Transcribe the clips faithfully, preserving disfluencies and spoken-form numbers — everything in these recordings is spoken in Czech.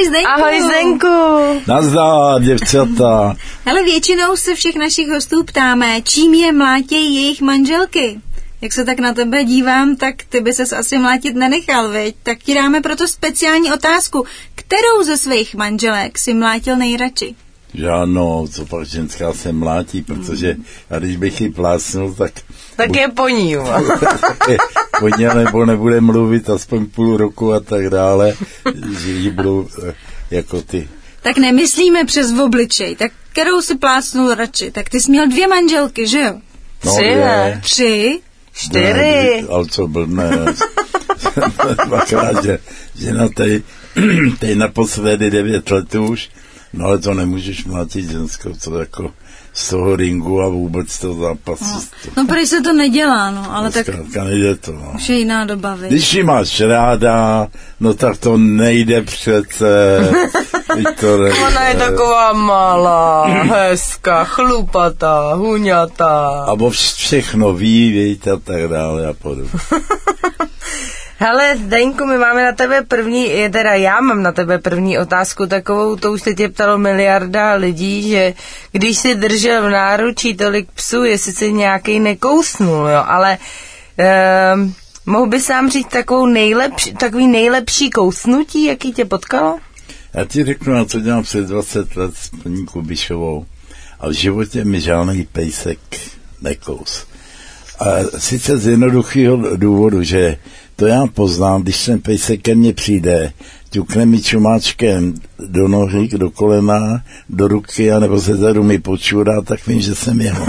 Ahoj Zdeňku. Ahoj Zdeňku. Nazdar, děvčata. Hele, většinou se všech našich hostů ptáme, čím je mlátějí jejich manželky. Jak se tak na tebe dívám, tak ty by ses asi mlátit nenechal, viď? Tak ti dáme proto speciální otázku. Kterou ze svých manželek si mlátil nejradši? Žádnou, co pak ženská se mlátí, protože a když bych ji plásnul, tak... Tak bu- je po ní, jo. Po ní nebo nebude mluvit aspoň půl roku a tak dále, že jí budou jako ty. Tak nemyslíme přes obličej, tak kterou si plásnul radši? Tak ty jsi měl dvě manželky, že jo? No, Tři, ne? Tři? Čtyři. Ne, ale co blbne. Dvakrát, že, že na tej, tej naposledy devět let už, no ale to nemůžeš mlátit ženskou, to jako z toho ringu a vůbec to zápasí. No, no prý se to nedělá, no, ale no, tak zkrátka nejde to, no. Už je jiná doba, viď? Když ji máš ráda, no tak to nejde přece. To nejde. Ona je taková malá, hezká, chlupatá, huňatá. A o všechno ví, víte, a tak dále a podobně. Hele, Zdeňku, my máme na tebe první, teda já mám na tebe první otázku takovou, to už se tě ptalo miliarda lidí, že když jsi držel v náručí tolik psů, jestli si nějaký nekousnul, jo, ale eh, mohl bys nám říct takovou nejlepší, takový nejlepší kousnutí, jaký tě potkalo? Já ti řeknu, já to dělám přes dvacet let s paní Kubišovou a v životě mi žádný pejsek nekous. A sice z jednoduchého důvodu, že to já poznám, když ten pejsek ke mně přijde, ťukne mi čumáčkem do nohy, do kolena, do ruky, anebo se zadu mi počůrá, tak vím, že jsem jeho.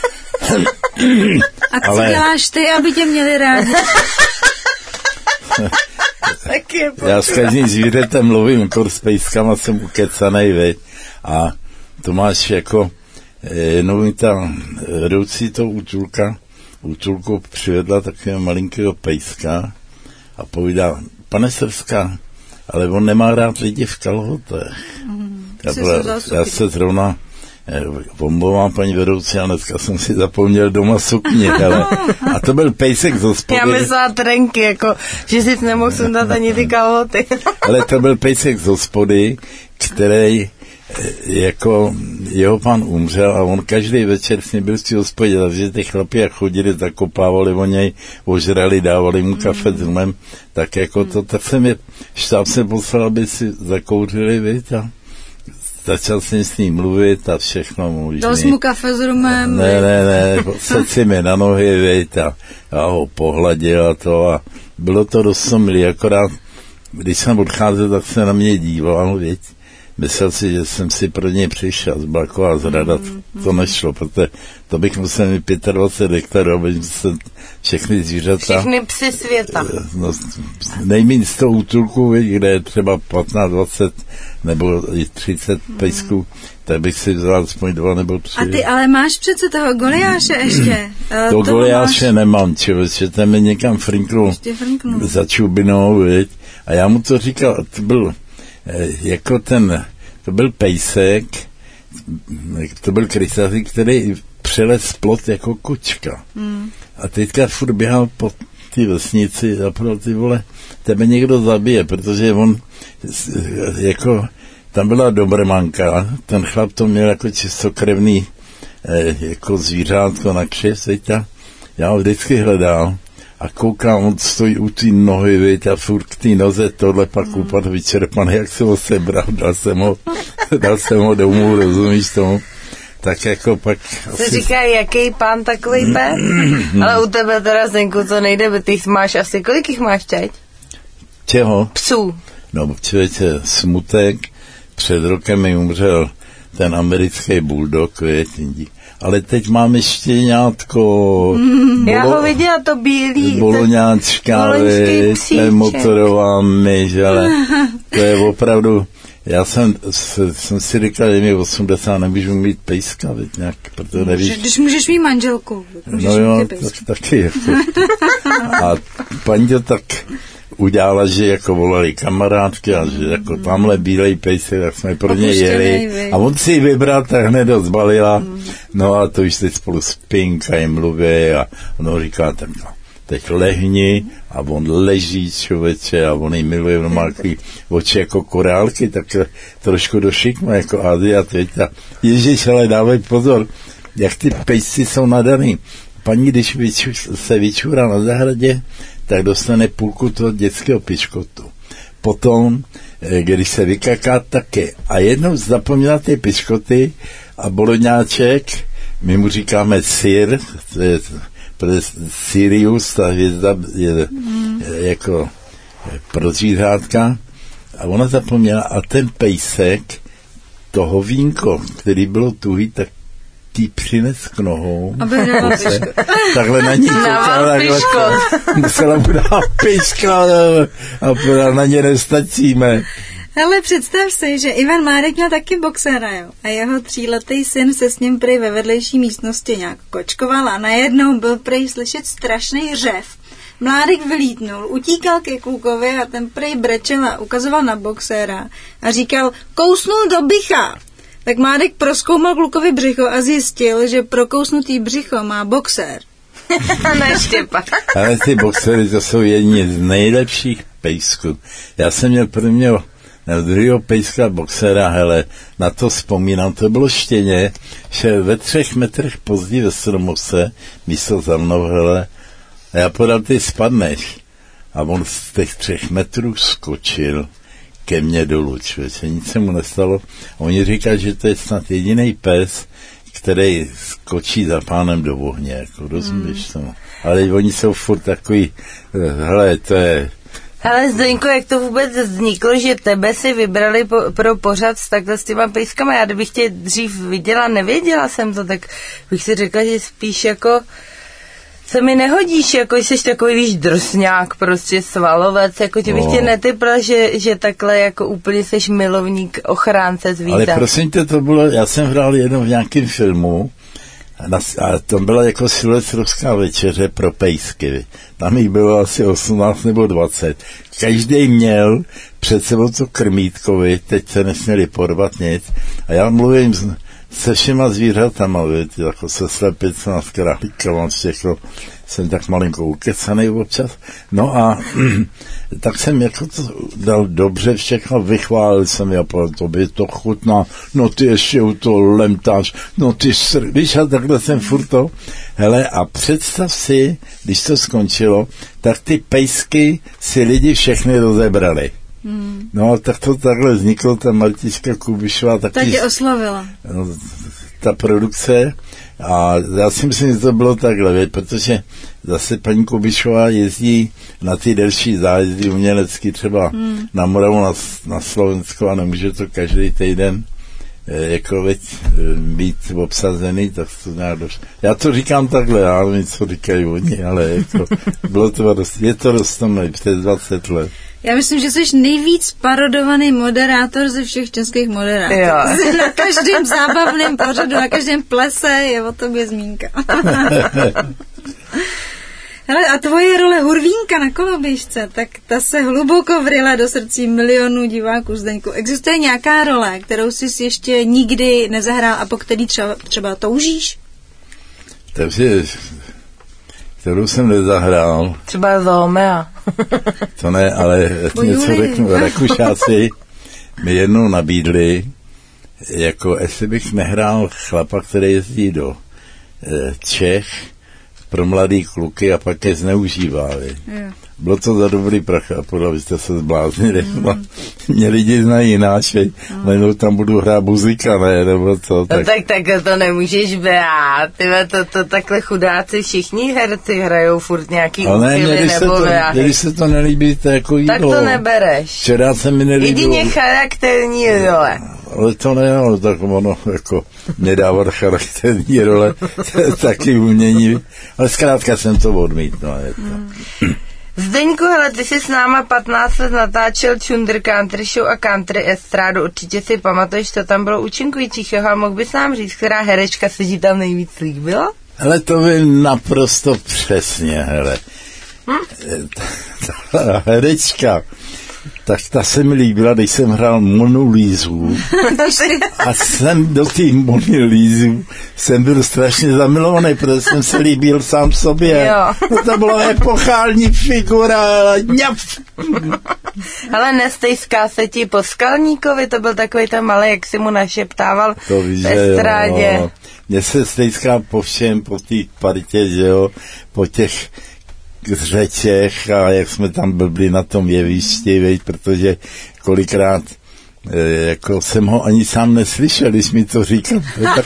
A co Ale... děláš ty, aby tě měli rádi? Já s každým zvířetem mluvím, kor s pejskama jsem ukecanej, veď. A to máš jako, jenom ta vedoucí to útulka, útulku přivedla takového malinkého pejska a povídá, pane Srská, ale on nemá rád lidi v kalhotech. Mm, já, byla, já se zrovna eh, omlouvám, paní vedoucí, a dneska jsem si zapomněl doma sukni, hele. A to byl pejsek z hospody. Já myslela trenky, jako, že jsi nemohl sundat ani ty kalhoty. Ale to byl pejsek z hospody, který jako jeho pán umřel a on každý večer s ním byl v hospodě, takže ty chlapi jak chodili, zakopávali o něj, ožrali, dávali mu kafe s rumem, tak jako to, tak jsem je, štáb se poslal, aby si zakouřili, víc, a začal jsem s ním mluvit a všechno možný. Dal jsi mu kafe s rumem? Ne, ne, ne, sedl si mi na nohy, víc, a já ho pohladil a to a bylo to dost milý, akorát, když jsem odcházel, tak se na mě díval, víc. Myslel si, že jsem si pro něj přišel z Balkova zrada, to, to nešlo, protože to bych musel mít dvacet pět hektarů, aby se všechny zvířata... Všechny psy světa. No, nejméně z toho útulku, kde je třeba patnáct, dvacet nebo i třicet pejsků, tak bych si vzal aspoň dva nebo tři. A ty ale máš přece toho Goliáše ještě. To Goliáše máš... nemám, člověče, ten mi někam frinknul za čubinou, viď? A já mu to říkal, to byl... jako ten, to byl pejsek, to byl krysař, který přelez plot jako kočka. Hmm. A teďka furt běhal po té vesnici a pro ty vole, tebe někdo zabije, protože on, jako, tam byla dobrmanka, ten chlap to měl jako čistokrevný, jako zvířátko na křest, teďka, já ho vždycky hledal. A koukám, on stojí u té nohy, víte, a furt k té noze tohle pak mm. úpad vyčerpaný, jak jsem ho sebral, dal jsem ho, dal jsem ho domů, rozumíš tomu? Tak jako pak... Se asi... říká, jaký pán takovej pes? Ale u tebe teda, Zdenku, co nejde, ty máš asi, kolik jich máš teď? Čeho? Psů. No, člověče, smutek, před rokem mi umřel ten americký bulldog, větí. Ale teď máme štěňátko. Mm, já ho viděla, to bílý. Boloňáčka, to je motorová myš, ale to je opravdu, já jsem, jsem si říkal, že mi osmdesát, nemůžu mít pejska, věď, nějak, protože nevíš. Když můžeš mít manželku, můžeš no jo, mít tak, taky, jako. A paní to tak udělala, že jako volali kamarádky a že jako tamhle bílej pejsek, tak jsme pro ně jeli. A on si ji vybral, tak hned ho zbalila. No a to už teď spolu spinkají, mluví a ono říká, tak no, teď lehni a on leží, člověče, a on jí miluje, on má takový oči jako korálky, tak trošku do šikma, jako Asiat, a Ježíš, ale dávej pozor, jak ty pejsci jsou nadaný. Paní, když vyču, se vyčurá na zahradě, tak dostane půlku toho dětského piškotu. Potom, když se vykaká, taky. A jednou zapomněla ty piškoty a boloňáček, my mu říkáme Sir, to je, protože Sirius, ta hvězda je mm. jako pro zvířátka, a ona zapomněla a ten pejsek, to hovínko, který bylo tuhý, tak tý přines k nohou. Takhle na ní koukala, musela mu dát piška a na ně nestačíme. Ale představ si, že Ivan Mládek měl taky boxera, jo. A jeho tříletý syn se s ním prej ve vedlejší místnosti nějak kočkoval a najednou byl prej slyšet strašný řev. Mládek vylítnul, utíkal ke klukovi a ten prej brečel a ukazoval na boxera a říkal, kousnul do bycha. Tak Mládek prozkoumal klukovi břicho a zjistil, že prokousnutý břicho má boxer. Ne, Štěpa. Ale ty boxery, to jsou jedni z nejlepších pejsků. Já jsem měl prvního, druhého pejska boxera, hele, na to vzpomínám, to bylo štěně, že ve třech metrech později ve Stromose, místo za mnou, hele, a já podal, ty spadneš. A on z těch třech metrů skočil ke mně dolů, člověče, nic se mu nestalo. A oni říkají, že to je snad jediný pes, který skočí za pánem do ohně, jako rozumíš tomu. Hmm. Ale oni jsou furt takový, hele, to je... Hele, Zdeňko, jak to vůbec vzniklo, že tebe si vybrali po, pro pořad s takhle s těma pejskama? Já kdybych tě dřív viděla, nevěděla jsem to, tak bych si řekla, že spíš jako se mi nehodíš, jako jsi takový, víš, drsňák, prostě svalovec, jako tě bych no. tě netypla, že, že takhle jako úplně seš milovník ochránce zvířat. Ale prosím tě, to bylo, já jsem hrál jednou v nějakém filmu a, a to byla jako silvestrovská večeře pro pejsky. Tam jich bylo asi osmnáct nebo dvacet. Každý měl před sebou to krmítkovi, teď se nesměli porvat nic. A já mluvím s, se všema zvířatama, víte, jako se slepicema, s králíkama, všechno. Jsem tak malinko ukecanej občas. No a tak jsem jako to dal dobře všechno, vychválil jsem je, to by to chutná, no ty ještě u toho lemtáš, no ty sr... Víš, a takhle jsem furt to. Hele, a představ si, když to skončilo, tak ty pejsky si lidi všechny rozebrali. Hmm. No, tak to takhle vzniklo, ta Martička Kubišová taky... Tak tě oslovila. No, ta produkce. A já si myslím, že to bylo takhle, protože zase paní Kubišová jezdí na ty delší zájezdy umělecky, třeba hmm. na Moravu, na, na Slovensko, a nemůže to každý týden eh, jako veď eh, být obsazený, tak to nějak došlo. Já to říkám takhle, já nevím, co říkají oni, ale jako, bylo to dost, je to dostomnej přes dvacet let. Já myslím, že jsi nejvíc parodovaný moderátor ze všech českých moderátorů. Na každém zábavném pořadu, na každém plese je o tobě zmínka. Hele, a tvoje role Hurvínka na koloběžce, tak ta se hluboko vryla do srdcí milionů diváků, Zdeňku. Existuje nějaká role, kterou jsi ještě nikdy nezahrál a po který třeba, třeba toužíš? Takže... kterou jsem nezahrál. Třeba Zomea. To ne, ale něco řeknu. Rakušáci mi jednou nabídli, jako jestli bych nehrál chlapa, který jezdí do eh, Čech pro mladý kluky a pak je zneužívá. Yeah. Bylo to za dobrý prach a podle, byste se zbláznili. Mm. Mě lidi znají jináč, mm. ale tam budu hrát muzika, ne, nebo co. Tak. No tak takhle to nemůžeš brát. Tyhle, to, to takhle chudáci všichni herci hrajou furt nějaký úchylly nebo váhy. Když se to nelíbí, to jako jídlo. Tak to nebereš. Včera se mi nelíbilo. Jedině charakterní role. Ale to ne, ale tak ono, jako, nedávat charakterní role, taky umění. Ale zkrátka jsem to odmítl. No, je to. Mm. Zdeňku, hele, ty jsi s náma patnáct let natáčel Chunder Country Show a Country Estrádu. Určitě si pamatuješ, co tam bylo účinkujících, a mohl bys nám říct, která herečka se ti tam nejvíc líbila? Hele, to by naprosto přesně, hele. Hm? Ta, ta herečka, tak ta se mi líbila, když jsem hrál Monu Lízu. A jsem do té Mony Lízu jsem byl strašně zamilovaný, protože jsem se líbil sám sobě. No to bylo epochální figura. Ale nestejská se ti po Skalníkovi, to byl takový ten malý, jak si mu našeptával ve strádě. Mně se stejská po všem, po té partě, že jo, po těch řečech a jak jsme tam blbli na tom jevišti, veď, protože kolikrát e, jako jsem ho ani sám neslyšel, když mi to říkal.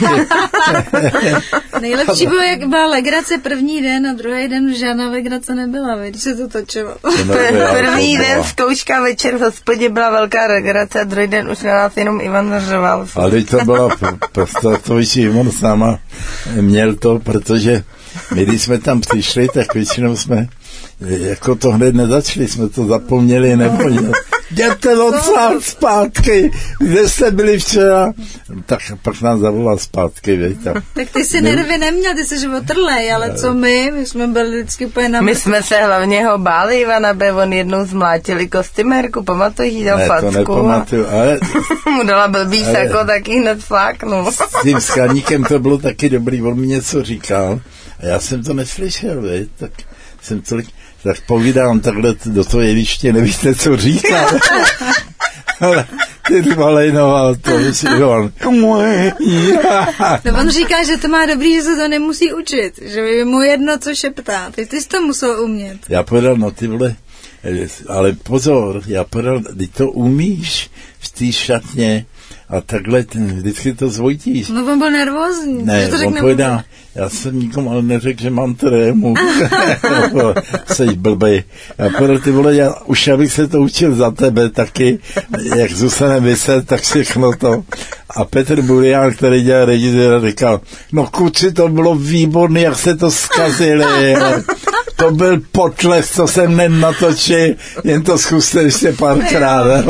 Nejlepší bylo, jak byla legrace první den a druhý den už žádná legrace nebyla, když se to točilo. První den zkouška, večer v hospodě byla velká legrace a druhý den už na nás jenom Ivan řval. Ale to bylo prostě to, že Ivan s náma měl to, protože my, když jsme tam přišli, tak většinou jsme jako to hned nezačali, jsme to zapomněli, nebo jděte docela zpátky, kde jste byli včera, tak pak nás zavolal zpátky, věď. Tak ty si nervy neměl, ty jsi otrlej, ale co my, my jsme byli vždycky úplně na... My jsme se hlavně ho báli, Ivana, by on jednou zmlátili kostymérku, pamatuješ, jí dal ne, facku. Ne, to nepamatuju, ale... mu dala blbý sako, tak jí hned fláknul. S tím Skalníkem to bylo taky dobrý, on mi něco říkal a já jsem to neslyšel, věď, tak jsem tolik... Tak povídám takhle do toho jeviště, nevíte, co říká. Ale ty dvalej, no a to myslí, on. No on říká, že to má dobrý, že se to nemusí učit, že je mu jedno, co šeptá. Ty, ty jsi to musel umět. Já povedal, no ty vole, ale pozor, já povedal, ty to umíš v té šatně a takhle ten, vždycky to zvojtíš. No on byl nervózní. Ne, to on povedal, já jsem nikomu ale neřekl, že mám trému. Seš blbej. Já povedal, ty vole, já, už abych se to učil za tebe taky, jak zůstane vyset, tak všechno to. A Petr Burián, který dělal režiséra, říkal, no kuci, to bylo výborné, jak se to zkazili. To byl potlesk, co jsem nenatočil, jen to zkuste ještě párkrát.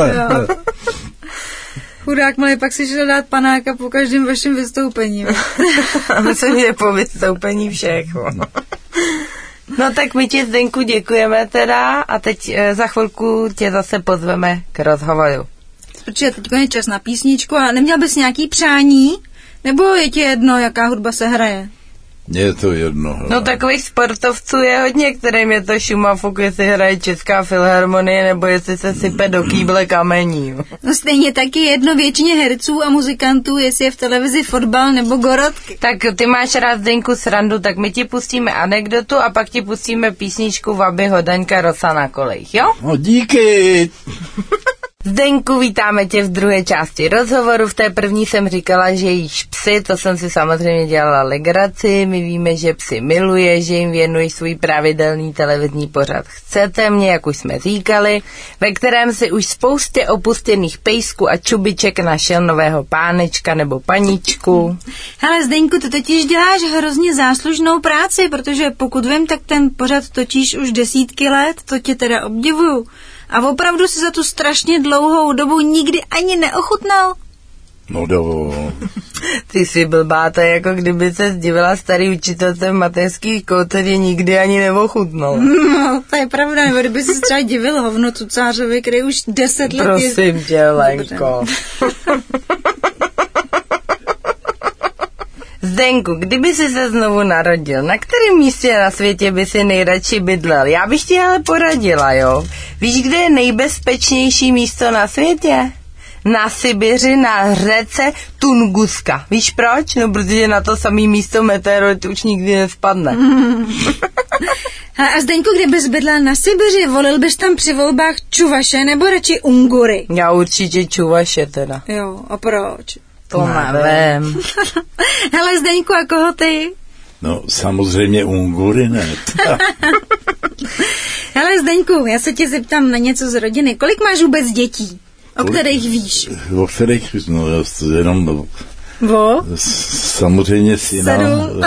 Chudák malý, pak si šel dát panáka po každém vašem vystoupení. A myslím, že po vystoupení všech. No tak my ti, Zdenku, děkujeme teda a teď e, za chvilku tě zase pozveme k rozhovoru. Protože teď je čas na písničku a neměl bys nějaký přání? Nebo je ti jedno, jaká hudba se hraje? Mně je to jedno. Hele. No takových sportovců je hodně, kterým je to šumafuk, jestli hraje Česká filharmonie, nebo jestli se sype do kýble kamení. No stejně taky jedno většině herců a muzikantů, jestli je v televizi fotbal nebo gorotky. Tak ty máš rád, Zdeňku, srandu, tak my ti pustíme anekdotu a pak ti pustíme písničku Vaby Hodaňka Rosa na kolejích, jo? No díky! Zdeňku, vítáme tě v druhé části rozhovoru. V té první jsem říkala, že jíš psy, to jsem si samozřejmě dělala legraci. My víme, že psy miluje, že jim věnuješ svůj pravidelný televizní pořad Chcete mě, jak už jsme říkali, ve kterém si už spoustě opustěných pejsků a čubiček našel nového pánečka nebo paničku. Hele, Zdeňku, ty totiž děláš hrozně záslužnou práci, protože pokud vím, tak ten pořad točíš už desítky let, to tě teda obdivuju. A opravdu si za tu strašně dlouhou dobu nikdy ani neochutnal? No do. Ty jsi blbá, to je jako kdyby se zdivila starý učitelce v mateřských kouteři nikdy ani neochutnal. No, to je pravda, nebo kdyby se třeba divil hovno Cucářovi, který už deset let... Prosím tě, Lenko. Zdenku, kdyby jsi se znovu narodil, na kterém místě na světě by si nejradši bydlel? Já bych ti ale poradila, jo? Víš, kde je nejbezpečnější místo na světě? Na Sibiři, na řece Tunguska. Víš proč? No, protože na to samé místo meteorit už nikdy nespadne. Mm. A Zdeňku, kdybys bydlel na Sibiři, volil bys tam při volbách Čuvaše nebo radši Ungury? Já určitě Čuvaše teda. Jo, a proč? To nevím. Hele, Zdeňku, a koho ty? No, samozřejmě Ungury, ne. Hele, Zdeňku, já se tě zeptám na něco z rodiny. Kolik máš vůbec dětí? O Kolik? Kterých víš? O kterých, no, jenom... No, Vo? Samozřejmě syna.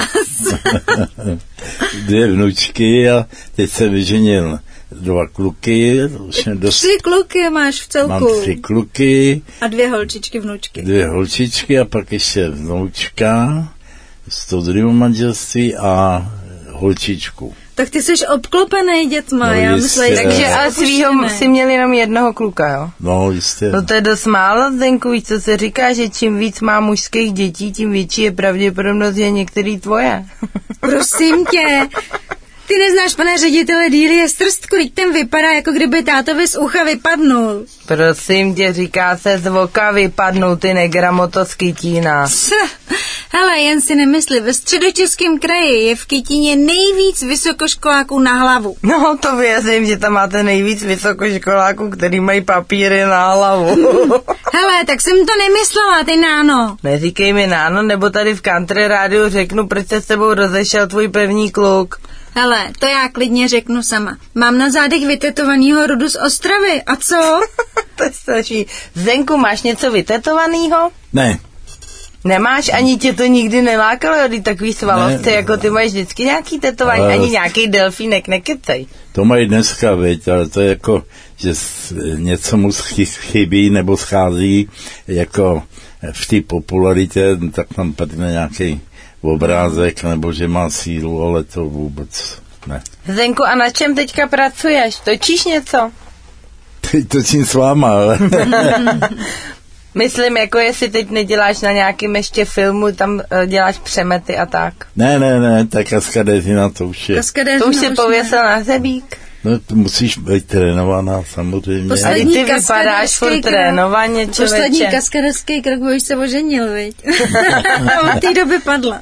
Dvě vnučky a teď jsem vyženil dva kluky. Dost... Tři kluky máš v celku. Mám tři kluky. A dvě holčičky, vnučky. Dvě holčičky a pak ještě vnučka z toho druhého manželství a holčičku. Tak ty jsi obklopený dětma, no, já myslím. Takže ale svýho si měl jenom jednoho kluka, jo? No, jistě. No to je dost málo, Zdenku, víš, co se říká, že čím víc má mužských dětí, tím větší je pravděpodobnost, že některý tvoje. Prosím tě, ty neznáš pana ředitele Dílie Strstku, teď ten vypadá, jako kdyby tátovi z ucha vypadnul. Prosím tě, říká se z voka vypadnul, ty negramoto z Kytína. Hele, jen si nemysli, ve Středočeském kraji je v Kytíně nejvíc vysokoškoláků na hlavu. No, to věřím, že tam máte nejvíc vysokoškoláků, který mají papíry na hlavu. Hele, tak jsem to nemyslela, ty náno. Neříkej mi náno, nebo tady v country rádiu řeknu, proč se s tebou rozešel tvůj první kluk. Hele, to já klidně řeknu sama. Mám na zádech vytetovanýho Rudu z Ostravy, a co? To je strašný. Zdenku, máš něco vytetovanýho? Ne. Nemáš, ani tě to nikdy nelákalo, ty takový svalovce, jako ty máš vždycky nějaký tetování, ale ani nějaký delfínek, nekecej. To mají dneska, viď, ale to je jako, že něco mu chybí nebo schází jako v té popularitě, tak tam padne nějaký obrázek, nebo že má sílu, ale to vůbec ne. Zdenku, a na čem teďka pracuješ? Točíš něco? Teď točím s váma, ale... Myslím, jako jestli teď neděláš na nějakým ještě filmu, tam uh, děláš přemety a tak. Ne, ne, ne, ta kaskadéřina to už je. Kaskadéřina to už si pověsil na hřebík. No, to musíš být trénovaná, samozřejmě. Poslední ty vypadáš furt trénovaně, člověče. Poslední kaskaderský krok, už se oženil, viď? Od té doby padla.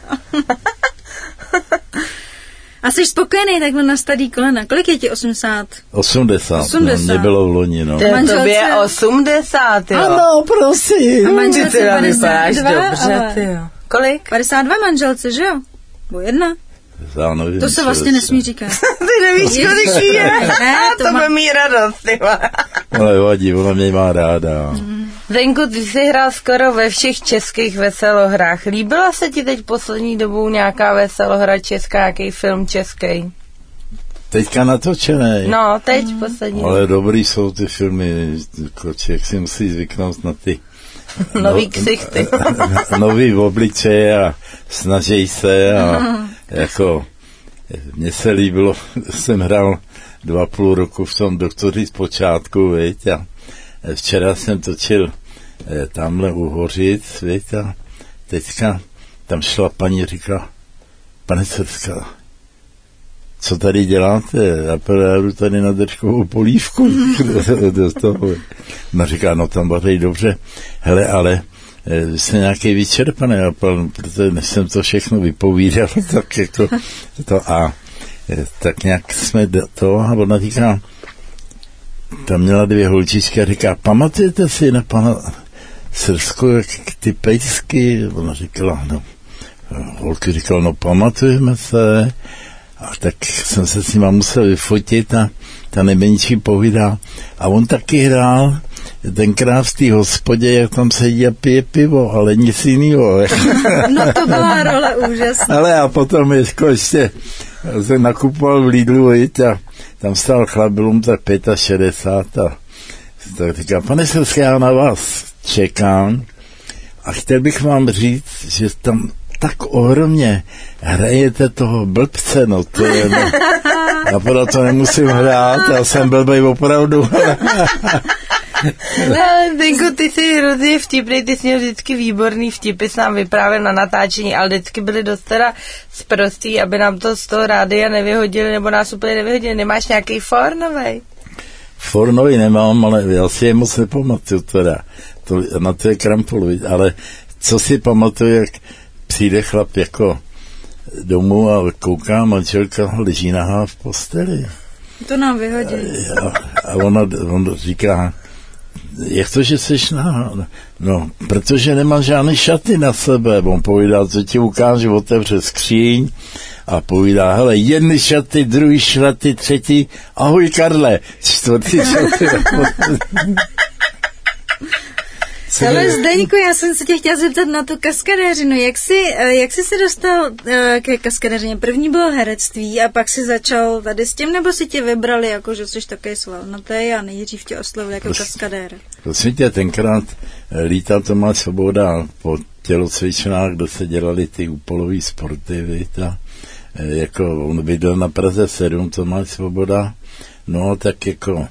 A jsi spokojený takhle na starý kolena. Kolik je ti? osmdesát? osmdesát. osmdesát. No, mě bylo v loni, no. To je osmdesát, jo. Ano, prosím. A manželce padesát dva, dobře, ty jo. Kolik? padesát dva manželce, že jo? Bo jedna. Já nevím, to se vlastně nesmí říkat. Ty nevíš, kolik je? Ne, to, to má mý radost, ty. Ale vadí, ona mě má ráda. Mm. Zdenku, ty jsi hrál skoro ve všech českých veselohrách. Líbila se ti teď poslední dobou nějaká veselohra česká, nějaký film český? Teďka natočený. No, teď mm. poslední. Ale dobrý jsou ty filmy, člověk si musí zvyknout na ty nový no, ksichty. Nový obličeje a snaží se a jako mně se líbilo, jsem hrál dva půl roku v tom Doktoři z počátku, viď, a včera jsem točil eh, tamhle u Hořic, viď, a teďka tam šla paní, říkala, pane Srska, co tady děláte? Já jdu tady na držkovou polívku. No říká, no tam vaří dobře. Hele, ale vy jste nějaký vyčerpaný, protože než jsem to všechno vypovídal, tak jako to a tak nějak jsme to a ona říká, tam měla dvě holčičky a říká, pamatujete si na pana Srsku, jak ty pejsky? Ona říkala, no, holky říkala, no pamatujeme se. A tak jsem se s nima musel vyfotit a ta nejmenší povídá. A on taky hrál tenkrát v té hospodě, jak tam sedí a pije pivo, ale nic jinýho. No to byla role úžasná. Ale a potom jako ještě se nakupoval v Lidlu, a tam stál chlap, byl mu tak šedesát pět a tak říká, pane Srsk, já na vás čekám a chtěl bych vám říct, že tam tak ohromně hrajete toho blbce, no to je, no. Já proto nemusím hrát, já jsem blbej opravdu. Ale Zdenku, ty jsi hrozně vtipnej, ty jsi měl vždycky výborný vtipy, jsi nám vyprávěl na natáčení, ale vždycky byly dost teda sprostý, aby nám to z toho rádia nevyhodili, nebo nás úplně nevyhodili. Nemáš nějaký for novej? For nový nemám, ale já si je moc nepamatuju teda. To, na to je krampol, ale co si pamatuju, jak přijde chlap jako domů a kouká, manželka leží nahá v posteli. To nám vyhodí. A, a ona, on říká, jak to, že jsi nahá? No, protože nemám žádné šaty na sebe. On povídá, co ti ukážu, otevře skříň a povídá, hele, jedny šaty, druhý šaty, třetí, ahoj Karle, čtvrtý šaty. Ale Zdeňku, já jsem se tě chtěla zeptat na tu kaskadéřinu. Jak jsi, jak jsi se dostal ke kaskadéřině? První bylo herectví a pak si začal tady s tím, nebo si tě vybrali, jako že jsi takový svalnatý a nejdřív tě oslovil jako kaskadér? Prosím tě, tenkrát lítá Tomáš Svoboda po tělocvičnách, kde se dělali ty úpolové sporty, víte, jako on bydlel na Praze sedm, Tomáš Svoboda, no tak jako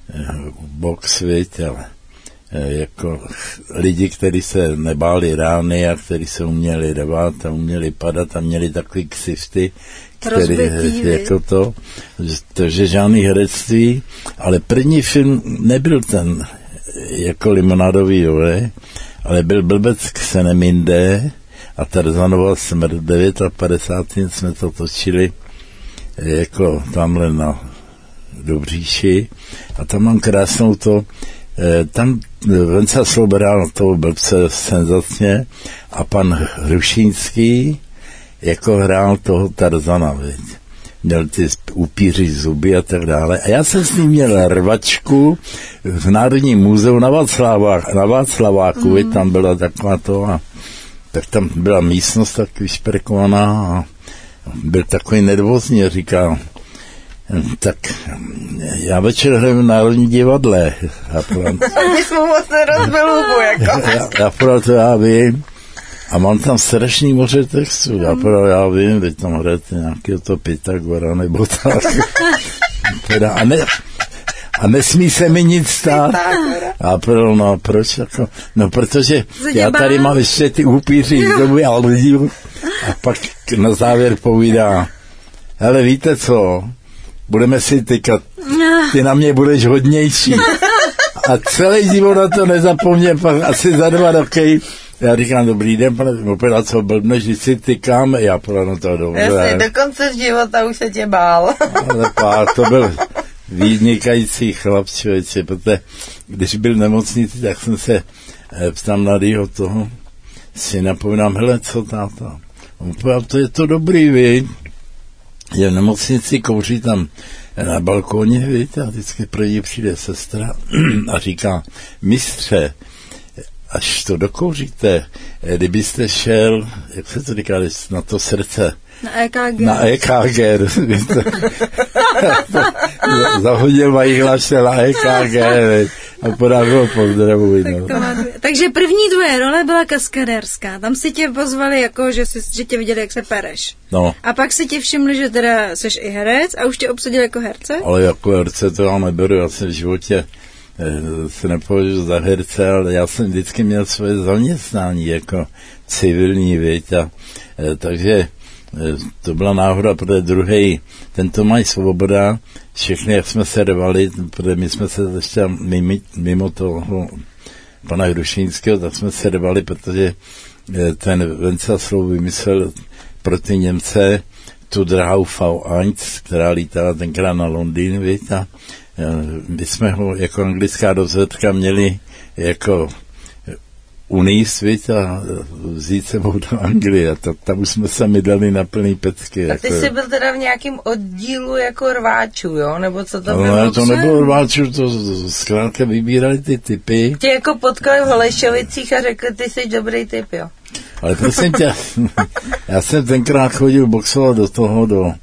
box, viď, ale jako lidi, kteří se nebáli rány a kteří se uměli rvát a uměli padat a měli takový ksifty, který jako to, takže žádný herectví, ale první film nebyl ten jako Limonádový Jové, ale byl Blbec k Seneminde a Tarzanova smrt. V padesátém devátém jsme to točili jako tamhle na Dobříši a tam mám krásnou to, tam Venca Sloboda toho Blbce senzacně a pan Hrušínský jako hrál toho Tarzana, viď. Měl ty upíři zuby a tak dále. A já jsem s ním měl rvačku v Národním muzeu na Václavák, na Václaváku, mm. viď, tam byla taková to a tak tam byla místnost tak vyšperkovaná a byl takový nervózní a říkal, tak já večer hraju v Národní divadle. A ty jsi mu moc nerozbil hubu, jako. Já, já proto já vím. A mám tam strašný moře textu. Já proto já vím, teď tam hrajete nějakého to Pythagora nebo tak. Teda, a, ne, a nesmí se mi nic stát. A pro, no proč? Jako, no protože já tady mám ještě ty upíři zuby a lidi. A pak na závěr povídá, hele, víte co? Budeme si tykat, ty na mě budeš hodnější. A celý život na to nezapomněl, pak asi za dva roky. Já říkám, dobrý den, pane, opět co blbne, že si tykám, já půjdu to dobře. Jasně, do konce života už se tě bál. A to byl vynikající chlap, člověče, protože když byl v nemocnici, tak jsem se ptal mladýho toho syna, povídám, hele, co táta? On povedal, to je to dobrý, viď? Je v nemocnici, kouří tam na balkóně, víte, a vždycky pro ní přijde sestra a říká, mistře, až to dokouříte, kdybyste šel, jak se to říká, na to srdce, na E K G. Na E K G, víte. Zahodil Vajhla, šel na E K G, a podal ho pozdravuj. No. Tak Takže první tvoje role byla kaskadérská. Tam si tě pozvali, jako, že, si, že tě viděli, jak se pereš. No. A pak si tě všimli, že teda seš i herec a už tě obsadili jako herce? Ale jako herce to já neberu, já jsem v životě se nepovažuji za herce, ale já jsem vždycky měl svoje zaměstnání jako civilní, věď, a takže to byla náhoda, protože druhý, ten Tomáš Svoboda, všechny, jak jsme se rvali, protože my jsme se ještě mimo, mimo toho pana Hrušínského, tak jsme se rvali, protože ten Vencaslav vymyslel pro ty Němce tu dráhu V jedna, která lítala tenkrát na Londýn, víte, a my jsme ho jako anglická rozvědka měli jako uníst, víc, a vzít sebou do Anglie. A to, tam už jsme se mi dali na plný pecky. A ty jako jsi byl teda v nějakém oddílu jako rváčů, jo? Nebo co to no, bylo? No, to nebylo rváčů, to zkrátka vybírali ty typy. Tě jako potkali v Holešovicích a řekli, ty jsi dobrý typ, jo? Ale prosím tě, já jsem tenkrát chodil boxovat do toho, do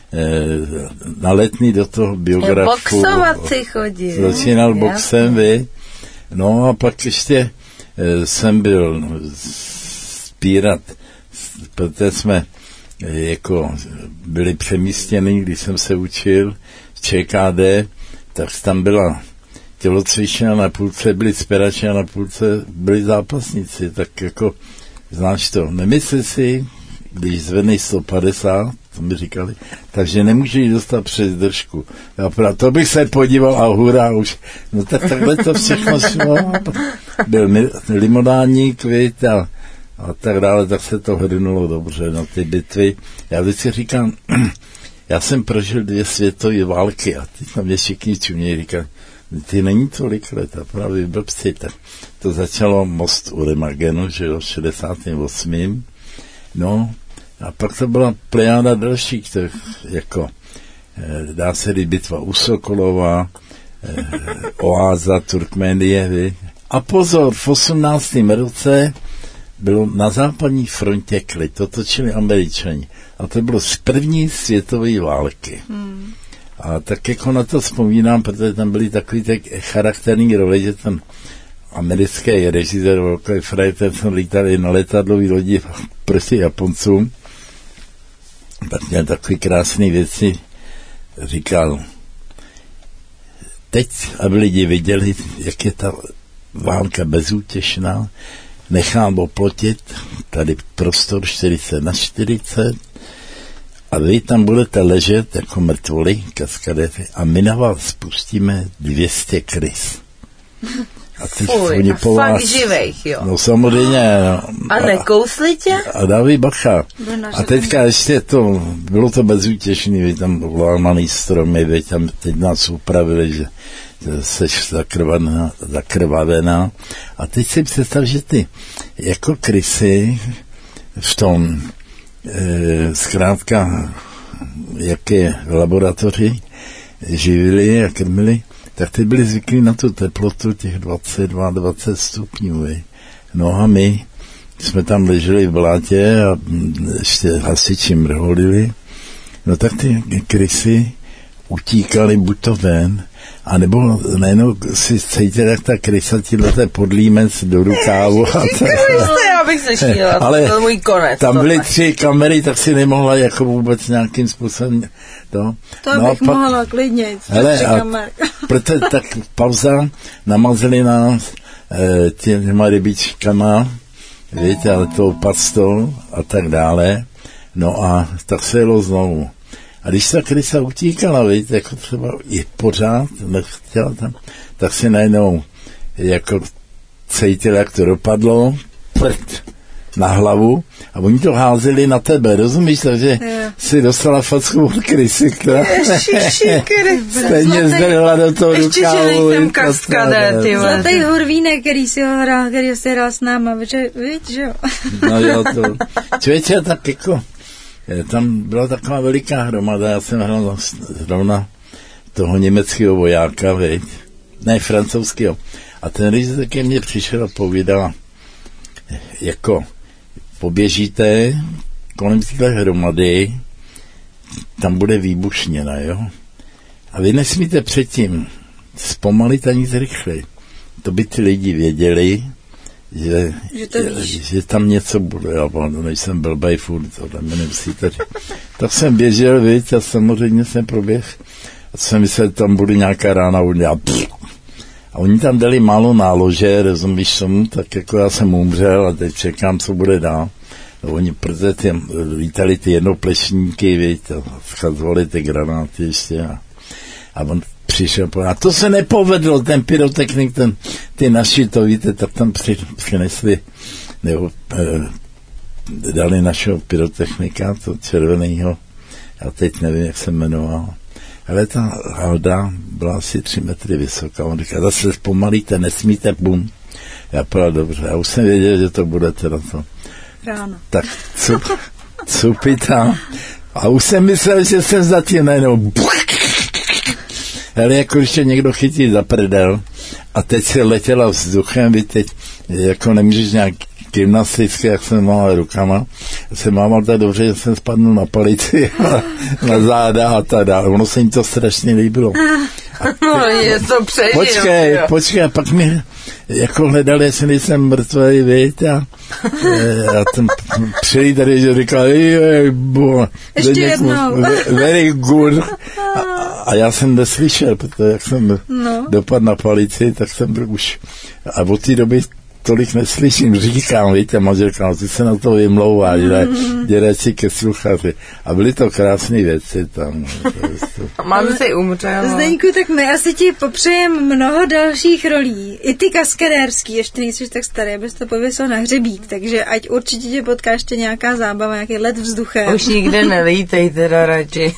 na Letný, do toho biografu. Boxovat si chodil. Začínal boxem, vy. No a pak ještě jsem byl spírat, protože jsme jako byli přemístěni, když jsem se učil v Č K D, tak tam byla tělocvičně a na půlce byli spěrači a na půlce byli zápasníci, tak jako znáš to, nemysli si, když zvedneš sto padesát, to mi říkali, takže nemůžeš dostat přes držku. Já pra, to bych se podíval a hurá už. No tak takhle to všechno šlo. Byl limonádník, víte, a, a tak dále, tak se to hrnulo dobře na ty bitvy. Já vždycky říkám, já jsem prožil dvě světové války a ty tam mě všichni čumějí, říkají, ty není tolik let a právě blbci. Tak to začalo Most u Remagenu, že jo, v šedesátém osmém No, a pak to byla plejáda dalších, tak jako dá se říct bitva u Sokolova, Oáza, Turkménie. A pozor, v osmnáctém roce bylo na západní frontě klid, to točili Američani. A to bylo z první světové války. Hmm. A tak jako na to vzpomínám, protože tam byly takový tak charakterní role, že ten americký režisér velký frajer, ten jsem lítal na letadlový lodi proti Japoncům, tak měl takový krásný věci, říkal, teď, aby lidi viděli, jak je ta válka bezútěšná, nechám oplotit tady prostor čtyřicet na čtyřicet a vy tam budete ležet jako mrtvoli, kaskadéry, a my na vás spustíme dvě stě krys. A teď Fuj, oni a po fakt vás, živejch, jo. No samozřejmě. No. A nekousli tě? A dávaj bacha. A teďka ještě to, bylo to bezútěšný, vy tam lámaný stromy, vy tam teď nás upravili, že seš zakrvavená, zakrvavená. A teď si představ, že ty jako krysy v tom e, zkrátka, jak je v laboratoři, živili a krmili, tak ty byli zvyklí na tu teplotu těch dvacet dva dvacet stupňů. Vej. No a my jsme tam leželi v blátě a ještě hasiči mrholili. No tak ty krysy utíkali buď to ven, anebo najednou si cítili, jak ta krysa ti lete podlímec do rukávu. A ta, já bych se šíla, ale to byl můj konec. Tam byly tři kamery, tak si nemohla jako vůbec nějakým způsobem. To, to no, bych pak, mohla klidně. Hele, a proto tak pauza, namazili nás e, těma rybičkama, víte, ale tou pastou a tak dále. No a tak se jelo znovu. A když ta krysa utíkala, víte, jako třeba i pořád, nechtěla tam, tak si najednou jako cítil, jak to dopadlo, prd na hlavu a oni to házeli na tebe, rozumíš, takže yeah. si dostala facku od krysy, která stejně zdrhla do toho rukávu. Ještě, že nejsem kaskadé, ty vole. Zlatý horvínek, který si ho hrál, který si hrál s náma, víš, že jo? No jo, to. Člověče, tak jako tam byla taková veliká hromada, já jsem hrál zrovna toho německého vojáka, viď? Ne, francouzského. A ten režisér ke mně přišel a povídal, jako poběžíte kolem téhle hromady, tam bude výbušněna, jo? A vy nesmíte předtím zpomalit ani zrychlit. To by ty lidi věděli, že, že, že tam něco bude. Já nejsem blbej furt, to mi nemusíte říct. Tak jsem běžel, víc, a samozřejmě jsem proběhl. A jsem myslel, že tam bude nějaká rána a A oni tam dali málo nálože, rozumíš tomu, tak jako já jsem umřel a teď čekám, co bude dál. No, oni protože ty, lítali ty jednoplešníky, víte, a schazovali ty granáty ještě a, a on přišel, a to se nepovedlo, ten pyrotechnik, ten, ty naši, to víte, tak tam při, přinesli, nebo e, dali našeho pyrotechnika, to červenýho, já teď nevím, jak se jmenoval. Ale ta halda byla asi tři metry vysoká. On říká, zase zpomalíte, nesmíte, bum. Já povedal, dobře, já už jsem věděl, že to bude teda to. Ráno. Tak cup, cupy tam. A už jsem myslel, že jsem zatím najednou. Ale jako ještě někdo chytí za prdel a teď se letěla vzduchem, vy teď jako nemůžeš nějak gymnasticky, jak jsem mával rukama. Já jsem mával tak dobře, že jsem spadnul na palici a na záda a tak dále. Ono se jim to strašně líbilo. No, je to přeji. Počkej, jo. počkej, a pak mi jako hledali, jestli nejsem mrtvý, víte, a, a ten přijeli tady, že říkal, jej, bo, ještě jednou. Very good. A, a já jsem neslyšel, protože jak jsem no. dopadl na palici, tak jsem byl už, a od té doby tolik neslyším, říkám, víte, manželka, ty se na to vymlouvá, mm. dělej si ke sluchaři. A byly to krásné věci tam. Mám se umřel. Zdeňku, tak my asi ti popřejeme mnoho dalších rolí. I ty kaskadérský, ještě nejsi tak starý, abys to pověsil na hřebík, takže ať určitě tě potká ještě nějaká zábava, nějaký let vzduchem. Už nikde nelítej teda radši.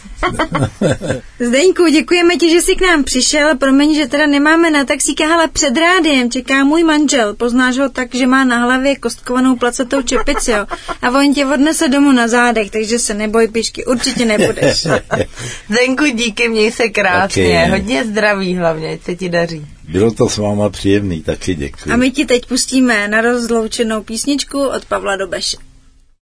Zdeňku, děkujeme ti, že jsi k nám přišel. Promiň, že teda nemáme na taxíka, ale před rádiem čeká můj manžel. Poznáš ho tak, že má na hlavě kostkovanou placetou čepici, jo. A on tě odnese domů na zádech, takže se neboj, píšky, určitě nebudeš. Zdenku, díky, měj se krásně. Okay. Hodně zdraví hlavně, ať se ti daří. Bylo to s váma příjemný, taky děkuji. A my ti teď pustíme na rozloučenou písničku od Pavla Dobeše.